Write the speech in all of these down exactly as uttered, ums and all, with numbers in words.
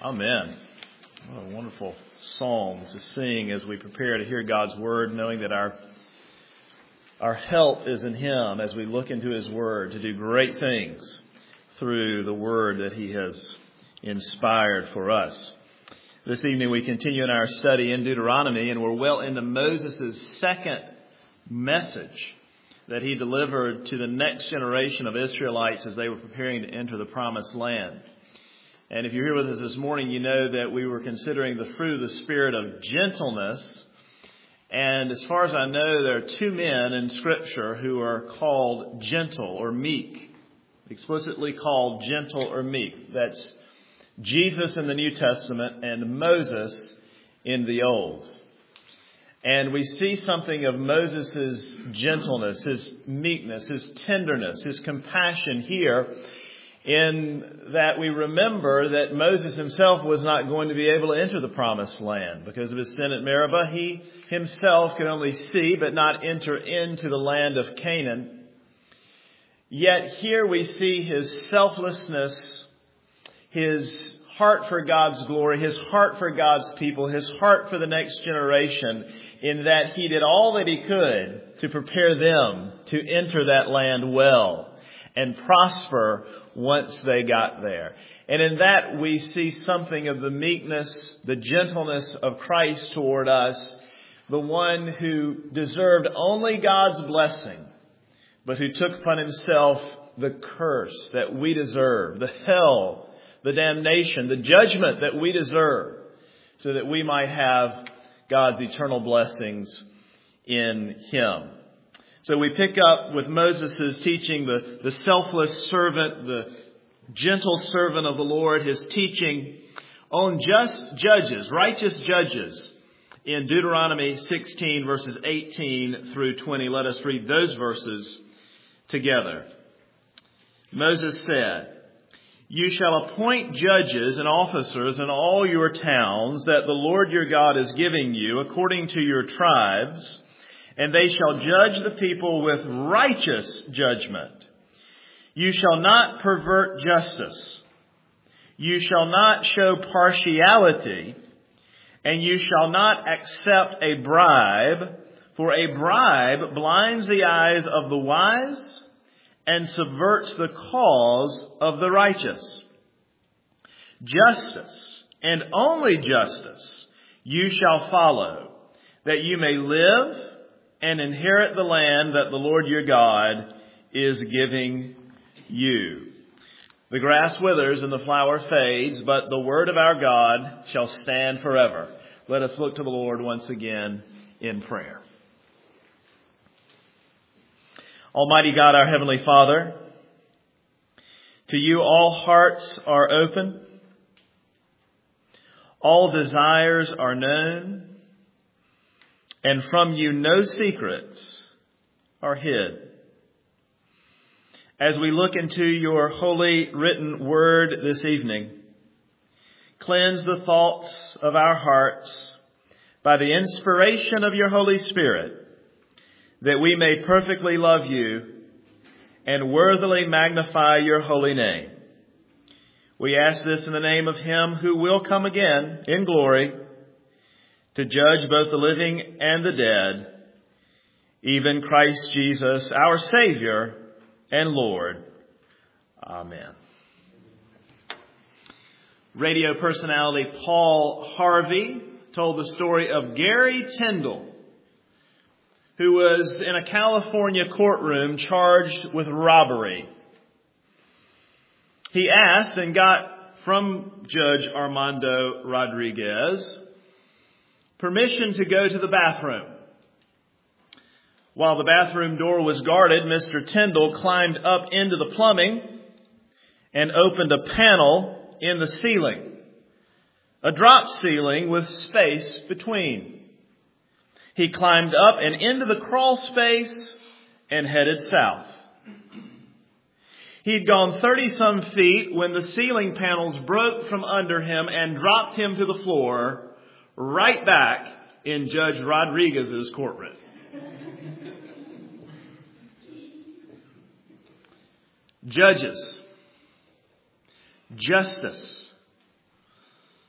Amen. What a wonderful psalm to sing as we prepare to hear God's word, knowing that our our help is in Him as we look into His word to do great things through the word that He has inspired for us. This evening we continue in our study in Deuteronomy, and we're well into Moses' second message that he delivered to the next generation of Israelites as they were preparing to enter the promised land. And if you're here with us this morning, you know that we were considering the fruit of the spirit of gentleness. And as far as I know, there are two men in Scripture who are called gentle or meek, explicitly called gentle or meek. That's Jesus in the New Testament and Moses in the Old. And we see something of Moses' gentleness, his meekness, his tenderness, his compassion here, in that we remember that Moses himself was not going to be able to enter the promised land because of his sin at Meribah. He himself could only see but not enter into the land of Canaan. Yet here we see his selflessness, his heart for God's glory, his heart for God's people, his heart for the next generation, in that he did all that he could to prepare them to enter that land well and prosper once they got there. And in that we see something of the meekness, the gentleness of Christ toward us, the one who deserved only God's blessing, but who took upon himself the curse that we deserve, the hell, the damnation, the judgment that we deserve, so that we might have God's eternal blessings in Him. So we pick up with Moses' teaching, the, the selfless servant, the gentle servant of the Lord, his teaching on just judges, righteous judges in Deuteronomy sixteen, verses eighteen through twenty. Let us read those verses together. Moses said, "You shall appoint judges and officers in all your towns that the Lord your God is giving you according to your tribes, and they shall judge the people with righteous judgment. You shall not pervert justice. You shall not show partiality, and you shall not accept a bribe, for a bribe blinds the eyes of the wise and subverts the cause of the righteous. Justice, and only justice, you shall follow, that you may live and inherit the land that the Lord your God is giving you. The grass withers and the flower fades, but the word of our God shall stand forever." Let us look to the Lord once again in prayer. Almighty God, our Heavenly Father, to you all hearts are open, all desires are known, and from you no secrets are hid. As we look into your holy written word this evening, cleanse the thoughts of our hearts by the inspiration of your Holy Spirit, that we may perfectly love you and worthily magnify your holy name. We ask this in the name of him who will come again in glory to judge both the living and the dead, even Christ Jesus, our Savior and Lord. Amen. Radio personality Paul Harvey told the story of Gary Tyndall, who was in a California courtroom charged with robbery. He asked and got from Judge Armando Rodriguez permission to go to the bathroom. While the bathroom door was guarded, Mister Tyndall climbed up into the plumbing and opened a panel in the ceiling, a drop ceiling with space between. He climbed up and into the crawl space and headed south. He'd gone thirty-some feet when the ceiling panels broke from under him and dropped him to the floor, right back in Judge Rodriguez's courtroom. Judges, justice,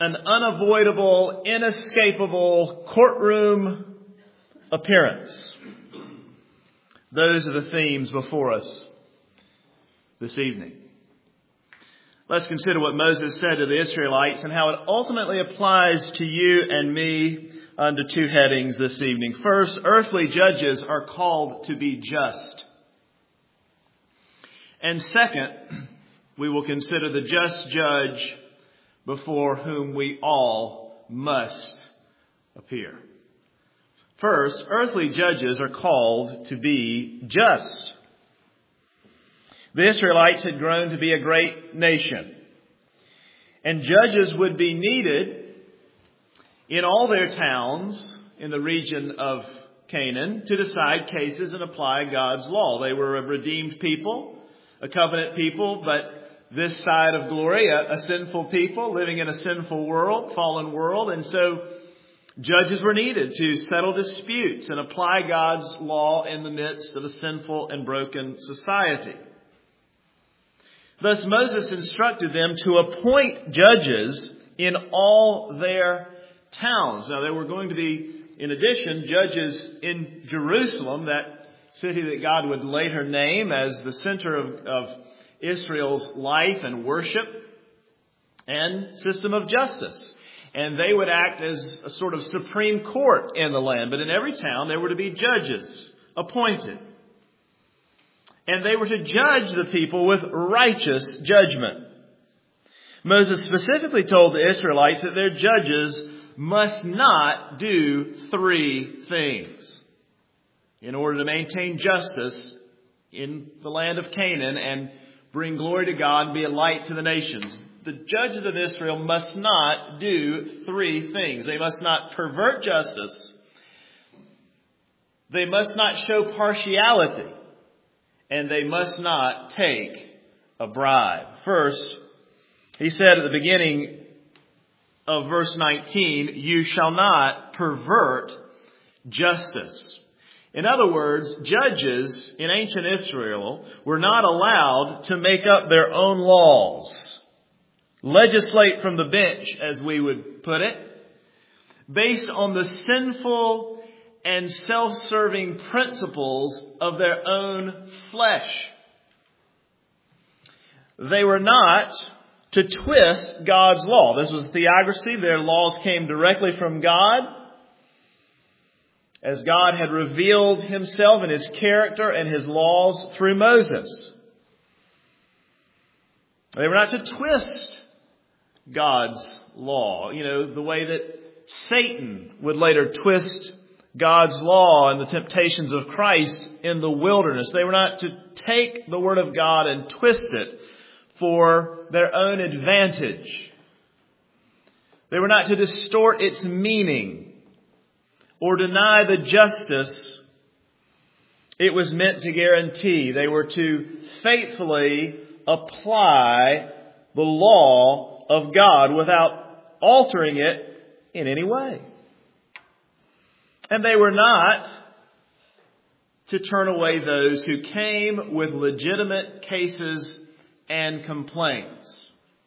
an unavoidable, inescapable courtroom appearance. Those are the themes before us this evening. Let's consider what Moses said to the Israelites and how it ultimately applies to you and me under two headings this evening. First, earthly judges are called to be just. And second, we will consider the just judge before whom we all must appear. First, earthly judges are called to be just. The Israelites had grown to be a great nation, and judges would be needed in all their towns in the region of Canaan to decide cases and apply God's law. They were a redeemed people, a covenant people, but this side of glory, a, a sinful people living in a sinful world, fallen world. And so judges were needed to settle disputes and apply God's law in the midst of a sinful and broken society. Thus Moses instructed them to appoint judges in all their towns. Now there were going to be, in addition, judges in Jerusalem, that city that God would later name as the center of, of Israel's life and worship and system of justice. And they would act as a sort of supreme court in the land. But in every town there were to be judges appointed. And they were to judge the people with righteous judgment. Moses specifically told the Israelites that their judges must not do three things in order to maintain justice in the land of Canaan and bring glory to God and be a light to the nations. The judges of Israel must not do three things. They must not pervert justice. They must not show partiality. And they must not take a bribe. First, he said at the beginning of verse nineteen, you shall not pervert justice. In other words, judges in ancient Israel were not allowed to make up their own laws, legislate from the bench, as we would put it, based on the sinful and self-serving principles of their own flesh. They were not to twist God's law. This was theocracy. Their laws came directly from God, as God had revealed himself and his character and his laws through Moses. They were not to twist God's law, you know, the way that Satan would later twist God's law and the temptations of Christ in the wilderness. They were not to take the Word of God and twist it for their own advantage. They were not to distort its meaning or deny the justice it was meant to guarantee. They were to faithfully apply the law of God without altering it in any way. And they were not to turn away those who came with legitimate cases and complaints.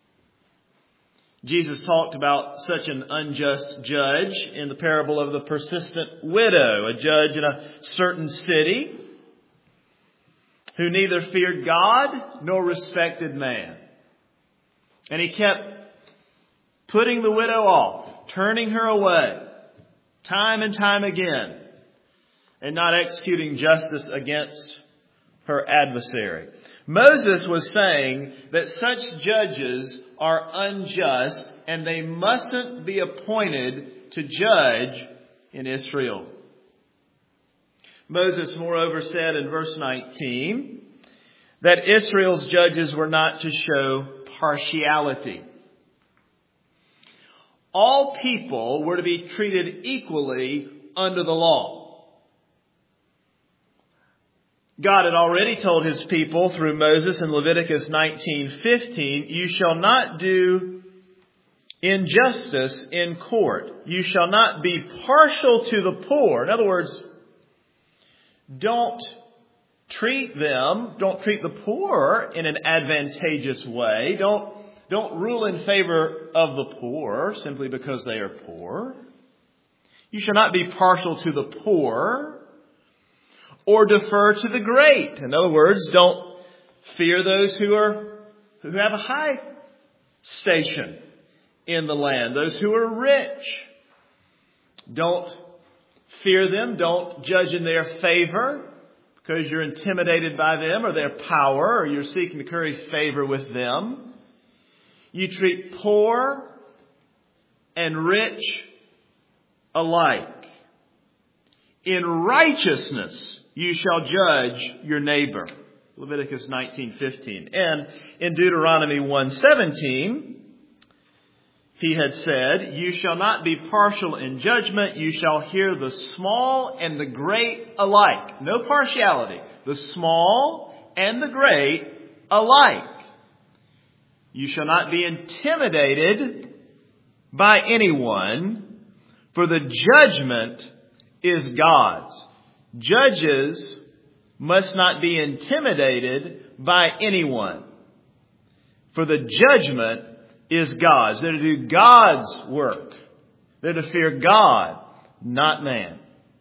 Jesus talked about such an unjust judge in the parable of the persistent widow, a judge in a certain city who neither feared God nor respected man. And he kept putting the widow off, turning her away, time and time again, and not executing justice against her adversary. Moses was saying that such judges are unjust and they mustn't be appointed to judge in Israel. Moses, moreover, said in verse nineteen that Israel's judges were not to show partiality. All people were to be treated equally under the law. God had already told his people through Moses in Leviticus nineteen fifteen, you shall not do injustice in court. You shall not be partial to the poor. In other words, don't treat them, don't treat the poor in an advantageous way. Don't Don't rule in favor of the poor simply because they are poor. You shall not be partial to the poor or defer to the great. In other words, don't fear those who are who have a high station in the land, those who are rich. Don't fear them. Don't judge in their favor because you're intimidated by them or their power, or you're seeking to curry favor with them. You treat poor and rich alike. In righteousness you shall judge your neighbor. Leviticus nineteen fifteen. And in Deuteronomy one seventeen, he had said, you shall not be partial in judgment. You shall hear the small and the great alike. No partiality. The small and the great alike. You shall not be intimidated by anyone, for the judgment is God's. Judges must not be intimidated by anyone, for the judgment is God's. They're to do God's work. They're to fear God, not man.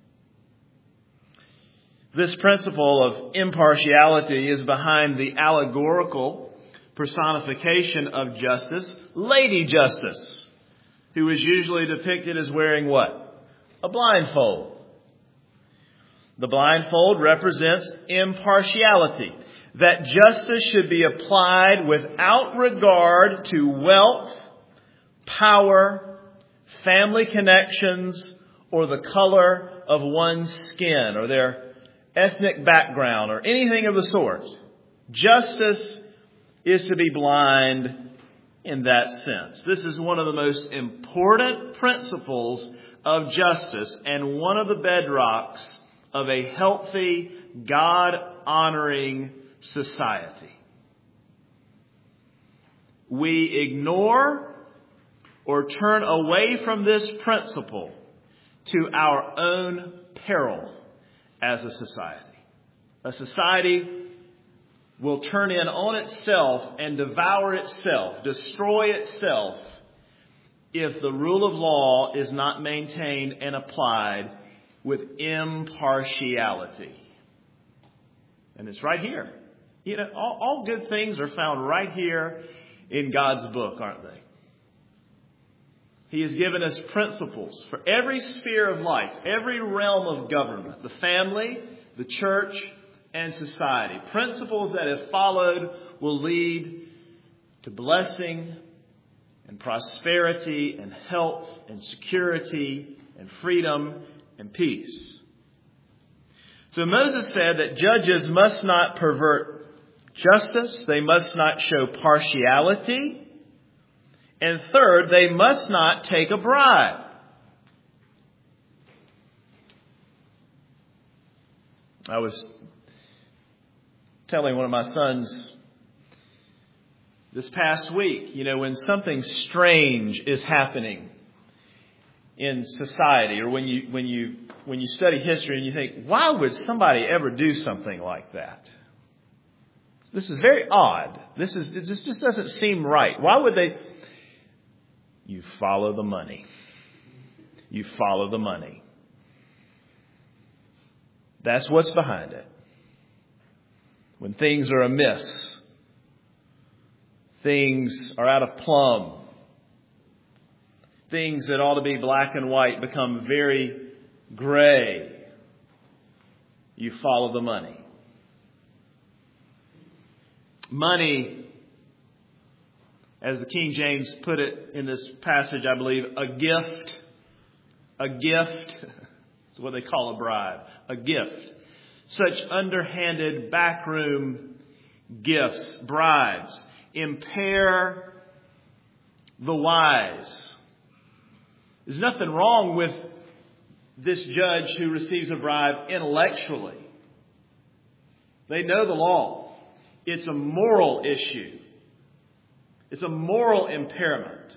This principle of impartiality is behind the allegorical personification of justice, Lady Justice, who is usually depicted as wearing what? A blindfold. The blindfold represents impartiality, that justice should be applied without regard to wealth, power, family connections, or the color of one's skin, or their ethnic background, or anything of the sort. Justice is to be blind in that sense. This is one of the most important principles of justice and one of the bedrocks of a healthy, God-honoring society. We ignore or turn away from this principle to our own peril as a society. A society will turn in on itself and devour itself, destroy itself, if the rule of law is not maintained and applied with impartiality. And it's right here. You know, all, all good things are found right here in God's book, aren't they? He has given us principles for every sphere of life, every realm of government, the family, the church, and society. Principles that, if followed, will lead to blessing and prosperity and health and security and freedom and peace. So Moses said that judges must not pervert justice. They must not show partiality. And third, they must not take a bribe. I was telling one of my sons this past week, you know, when something strange is happening in society, or when you when you when you study history and you think, why would somebody ever do something like that? This is very odd. This is this just doesn't seem right. Why would they? You follow the money. You follow the money. That's what's behind it. When things are amiss, things are out of plumb, things that ought to be black and white become very gray. You follow the money. Money, as the King James put it in this passage, I believe, a gift. A gift is what they call a bribe. A gift. Such underhanded backroom gifts, bribes, impair the wise. There's nothing wrong with this judge who receives a bribe intellectually. They know the law. It's a moral issue. It's a moral impairment.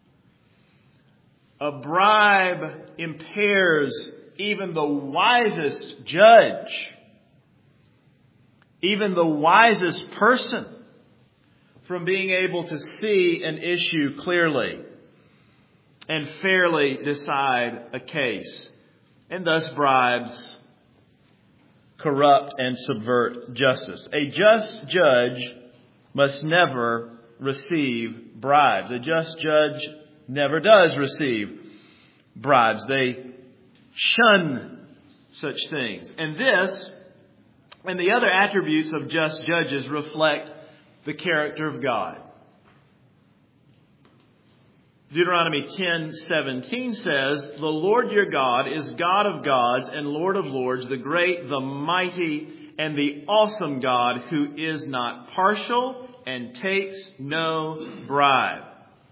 A bribe impairs even the wisest judge, even the wisest person. from being able to see an issue clearly and fairly decide a case. And thus bribes corrupt and subvert justice. A just judge must never receive bribes. A just judge never does receive bribes. They shun such things. And this and the other attributes of just judges reflect the character of God. Deuteronomy ten seventeen says, "The Lord your God is God of gods and Lord of lords, the great, the mighty, and the awesome God who is not partial and takes no bribe."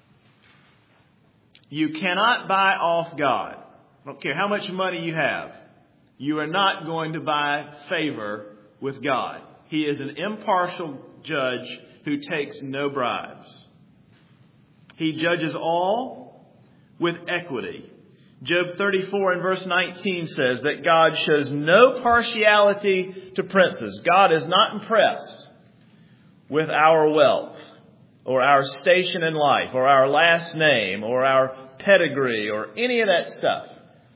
You cannot buy off God. I don't care how much money you have. You are not going to buy favor with God. He is an impartial judge who takes no bribes. He judges all with equity. Job thirty-four and verse nineteen says that God shows no partiality to princes. God is not impressed with our wealth or our station in life or our last name or our pedigree or any of that stuff.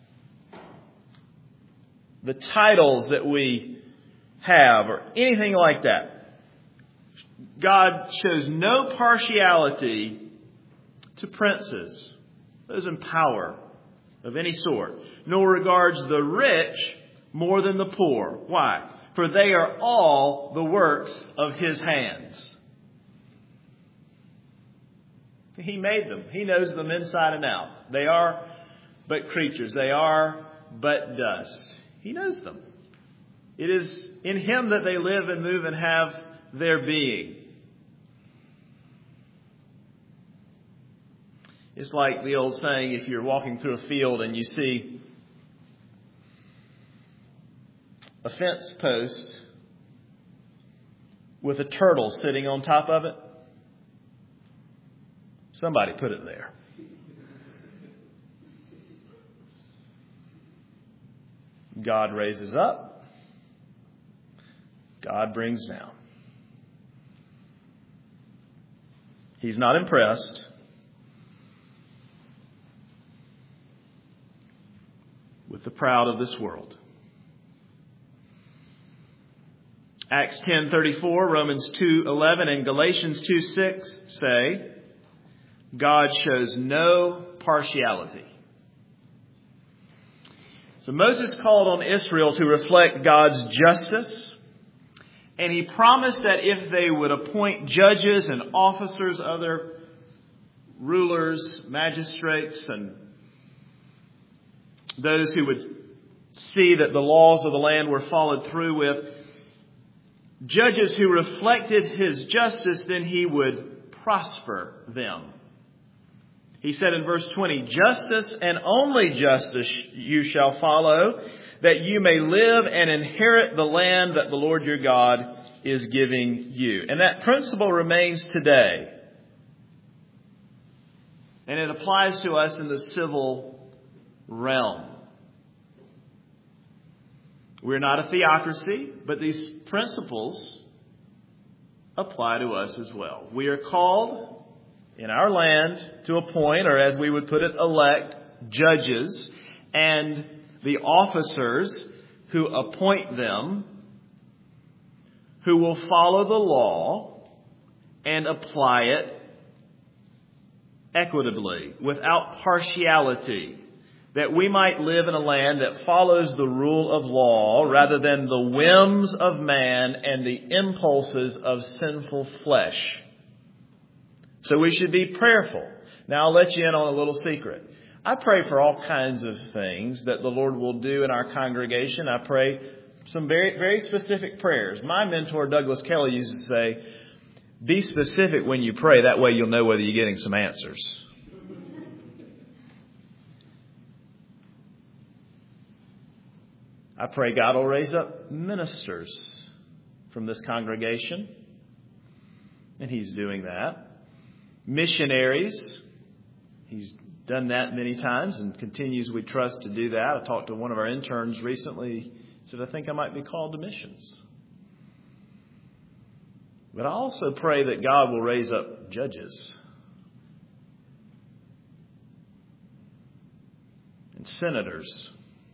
The titles that we have or anything like that. God shows no partiality to princes, those in power of any sort, nor regards the rich more than the poor. Why? For they are all the works of His hands. He made them. He knows them inside and out. They are but creatures. They are but dust. He knows them. It is in Him that they live and move and have their being. It's like the old saying, if you're walking through a field and you see a fence post with a turtle sitting on top of it, somebody put it there. God raises up. God brings down. He's not impressed with the proud of this world. Acts ten thirty-four, Romans two eleven, and Galatians two six say, God shows no partiality. So Moses called on Israel to reflect God's justice, and he promised that if they would appoint judges and officers, other rulers, magistrates, and those who would see that the laws of the land were followed through with, judges who reflected His justice, then He would prosper them. He said in verse twenty, "Justice and only justice you shall follow, that you may live and inherit the land that the Lord your God is giving you." And that principle remains today. And it applies to us in the civil realm. We're not a theocracy, but these principles apply to us as well. We are called in our land to appoint, or as we would put it, elect judges, and the officers who appoint them, who will follow the law and apply it equitably, without partiality, that we might live in a land that follows the rule of law rather than the whims of man and the impulses of sinful flesh. So we should be prayerful. Now I'll let you in on a little secret. I pray for all kinds of things that the Lord will do in our congregation. I pray some very, very specific prayers. My mentor, Douglas Kelly, used to say, be specific when you pray. That way you'll know whether you're getting some answers. I pray God will raise up ministers from this congregation. And He's doing that. Missionaries. He's done that many times and continues, we trust, to do that. I talked to one of our interns recently. He said, I think I might be called to missions. But I also pray that God will raise up judges and senators,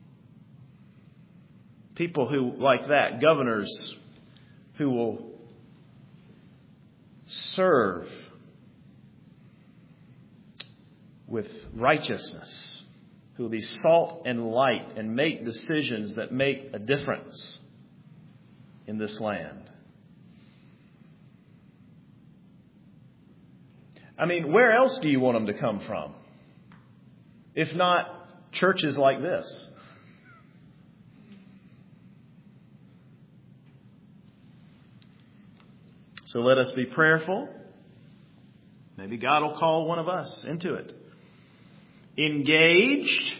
people who, like that, governors who will serve with righteousness, who will be salt and light and make decisions that make a difference in this land. I mean, where else do you want them to come from? If not churches like this. So let us be prayerful. Maybe God will call one of us into it. Engaged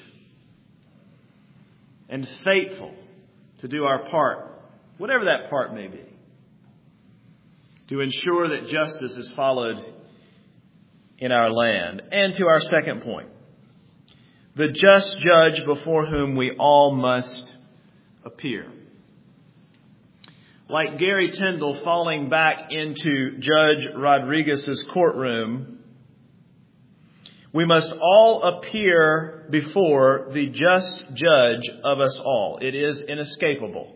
and faithful to do our part, whatever that part may be, to ensure that justice is followed in our land. And to our second point, the just judge before whom we all must appear. Like Gary Tyndall falling back into Judge Rodriguez's courtroom, we must all appear before the just judge of us all. It is inescapable.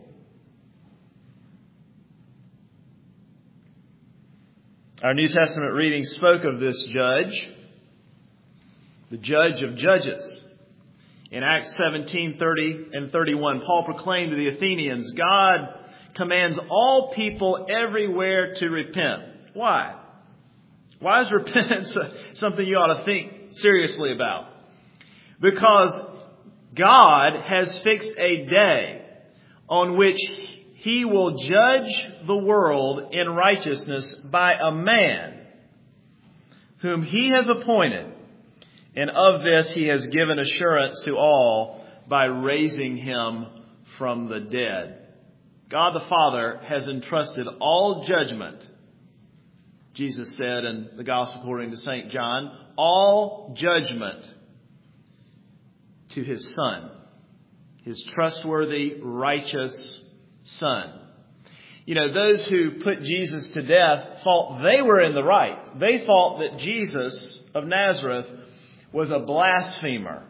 Our New Testament reading spoke of this judge, the judge of judges. In Acts seventeen, thirty and thirty-one, Paul proclaimed to the Athenians, God commands all people everywhere to repent. Why? Why is repentance something you ought to think seriously about? Because God has fixed a day on which He will judge the world in righteousness by a man whom He has appointed. And of this He has given assurance to all by raising Him from the dead. God the Father has entrusted all judgment, Jesus said in the Gospel according to Saint John, all judgment to His Son, His trustworthy, righteous Son. You know, those who put Jesus to death thought they were in the right. They thought that Jesus of Nazareth was a blasphemer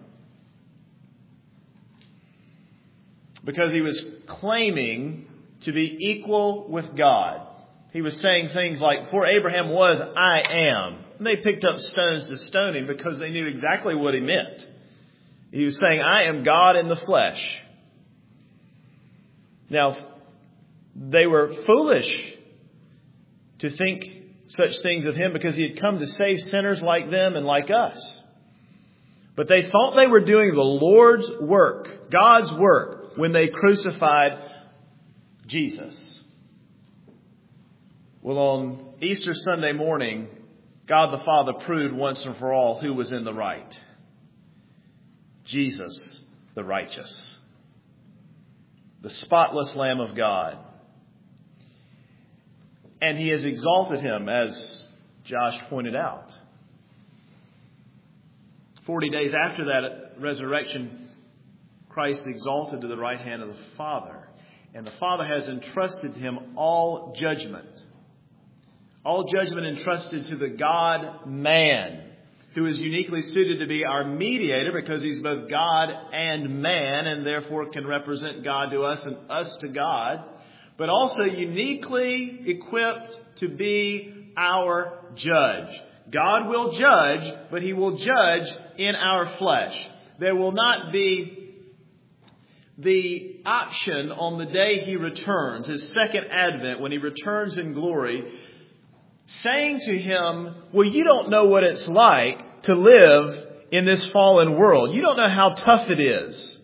because He was claiming to be equal with God. He was saying things like, before Abraham was, I am. And they picked up stones to stone Him because they knew exactly what He meant. He was saying, I am God in the flesh. Now, they were foolish to think such things of Him because He had come to save sinners like them and like us. But they thought they were doing the Lord's work, God's work, when they crucified Jesus. Well, on Easter Sunday morning, God the Father proved once and for all who was in the right. Jesus, the righteous. The spotless Lamb of God. And He has exalted Him, as Josh pointed out. Forty days after that resurrection, Christ exalted to the right hand of the Father. And the Father has entrusted to Him all judgment. All judgment entrusted to the God-man, who is uniquely suited to be our mediator because He's both God and man and therefore can represent God to us and us to God, but also uniquely equipped to be our judge. God will judge, but He will judge in our flesh. There will not be the option on the day He returns, His second advent, when He returns in glory, saying to Him, well, you don't know what it's like to live in this fallen world. You don't know how tough it is.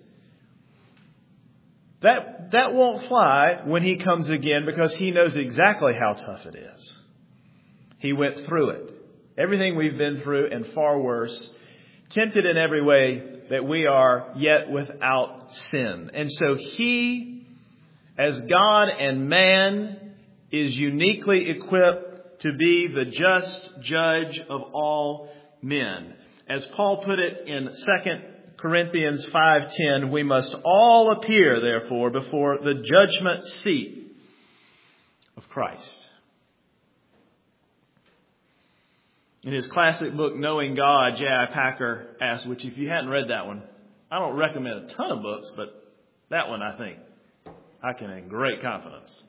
That, that won't fly when He comes again because He knows exactly how tough it is. He went through it. Everything we've been through and far worse. Tempted in every way that we are, yet without sin. And so He, as God and man, is uniquely equipped to be the just judge of all men. As Paul put it in Second Corinthians five ten, we must all appear, therefore, before the judgment seat of Christ. In his classic book, Knowing God, J I Packer asks, which if you hadn't read that one, I don't recommend a ton of books, but that one I think I can in great confidence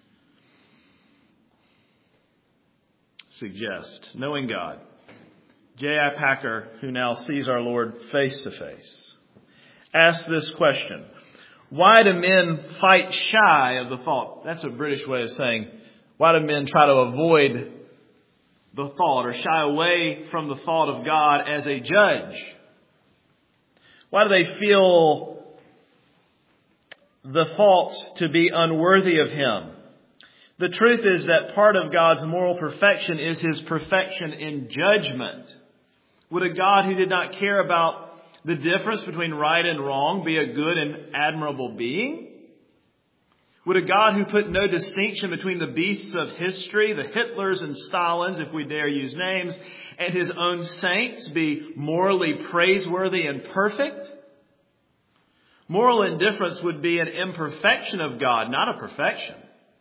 suggest. Knowing God. J I Packer, who now sees our Lord face to face, asks this question. Why do men fight shy of the thought? That's a British way of saying, why do men try to avoid the thought or shy away from the thought of God as a judge? Why do they feel the thought to be unworthy of Him? The truth is that part of God's moral perfection is His perfection in judgment. Would a God who did not care about the difference between right and wrong be a good and admirable being? Would a God who put no distinction between the beasts of history, the Hitlers and Stalins, if we dare use names, and His own saints be morally praiseworthy and perfect? Moral indifference would be an imperfection of God, not a perfection.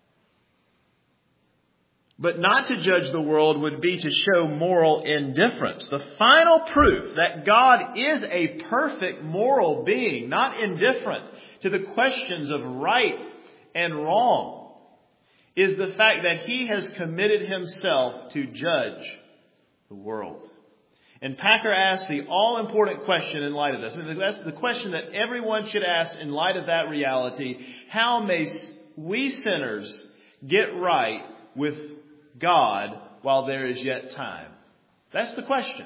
But not to judge the world would be to show moral indifference. The final proof that God is a perfect moral being, not indifferent to the questions of right and wrong, is the fact that He has committed Himself to judge the world. And Packer asks the all-important question in light of this. And that's the question that everyone should ask in light of that reality. How may we sinners get right with God while there is yet time? That's the question.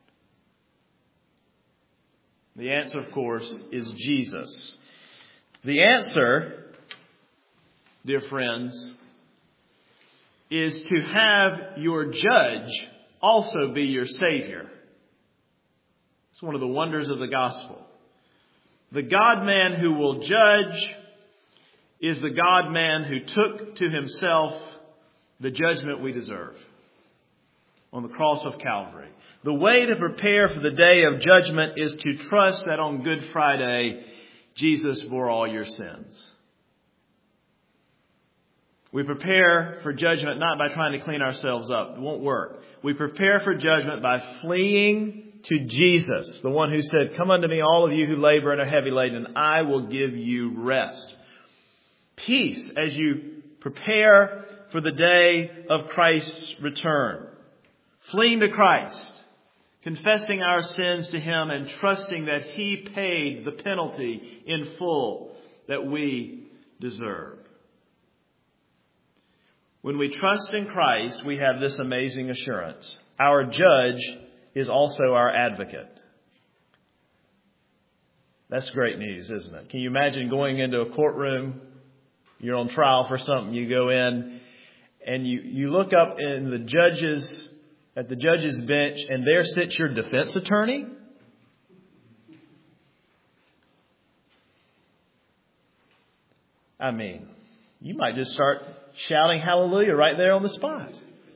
The answer, of course, is Jesus. The answer, dear friends, is to have your judge also be your Savior. It's one of the wonders of the gospel. The God-man who will judge is the God-man who took to Himself the judgment we deserve on the cross of Calvary. The way to prepare for the day of judgment is to trust that on Good Friday, Jesus bore all your sins. We prepare for judgment not by trying to clean ourselves up. It won't work. We prepare for judgment by fleeing to Jesus, the one who said, "Come unto me, all of you who labor and are heavy laden, and I will give you rest." Peace as you prepare for the day of Christ's return. Fleeing to Christ, confessing our sins to Him, and trusting that He paid the penalty in full that we deserve. When we trust in Christ, we have this amazing assurance. Our judge is also our advocate. That's great news, isn't it? Can you imagine going into a courtroom? You're on trial for something. You go in and you, you look up in the judge's, at the judge's bench, and there sits your defense attorney. I mean, you might just start shouting hallelujah right there on the spot.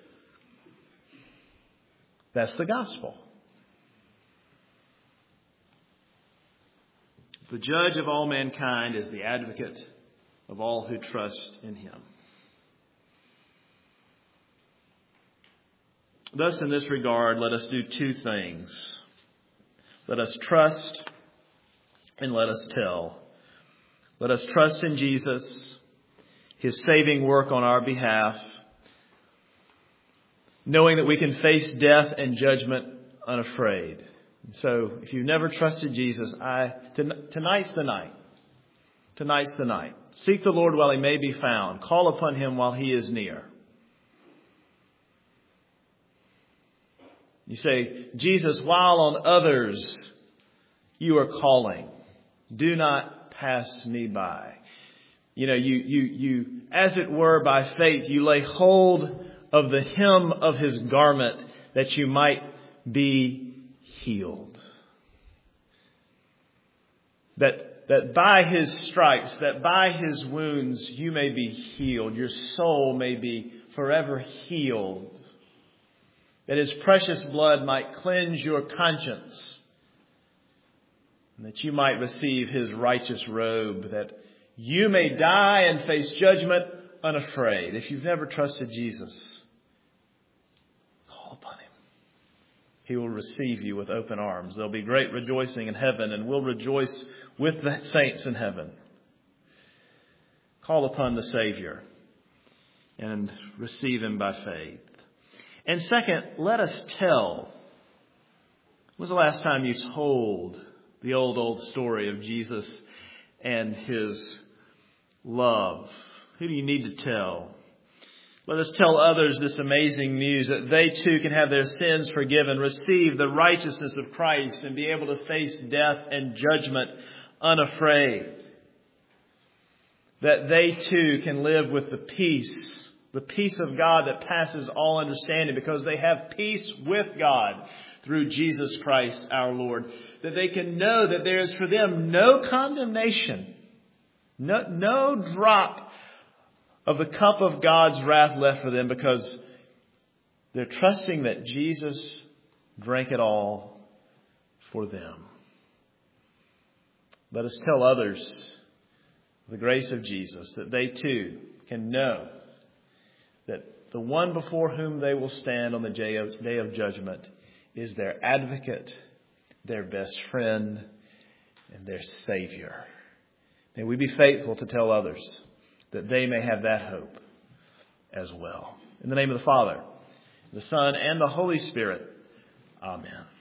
That's the gospel. The judge of all mankind is the advocate of all who trust in Him. Thus, in this regard, let us do two things. Let us trust and let us tell. Let us trust in Jesus, His saving work on our behalf, knowing that we can face death and judgment unafraid. So, if you've never trusted Jesus, I tonight's the night. Tonight's the night. Seek the Lord while He may be found. Call upon Him while He is near. You say, Jesus, while on others you are calling, do not pass me by. You know, you, you, you, as it were by faith, you lay hold of the hem of His garment that you might be healed. That, that by His stripes, that by His wounds, you may be healed. Your soul may be forever healed. That His precious blood might cleanse your conscience. And that you might receive His righteous robe. That you may die and face judgment unafraid. If you've never trusted Jesus, call upon Him. He will receive you with open arms. There'll be great rejoicing in heaven, and we'll rejoice with the saints in heaven. Call upon the Savior and receive Him by faith. And second, let us tell. When was the last time you told the old, old story of Jesus and His love? Who do you need to tell? Let us tell others this amazing news that they too can have their sins forgiven, receive the righteousness of Christ, and be able to face death and judgment unafraid. That they too can live with the peace, the peace of God that passes all understanding, because they have peace with God through Jesus Christ our Lord. That they can know that there is for them no condemnation, no, no drop of the cup of God's wrath left for them, because they're trusting that Jesus drank it all for them. Let us tell others the grace of Jesus, that they too can know that the one before whom they will stand on the day of, day of judgment is their advocate, their best friend, and their Savior. May we be faithful to tell others that they may have that hope as well. In the name of the Father, the Son, and the Holy Spirit. Amen.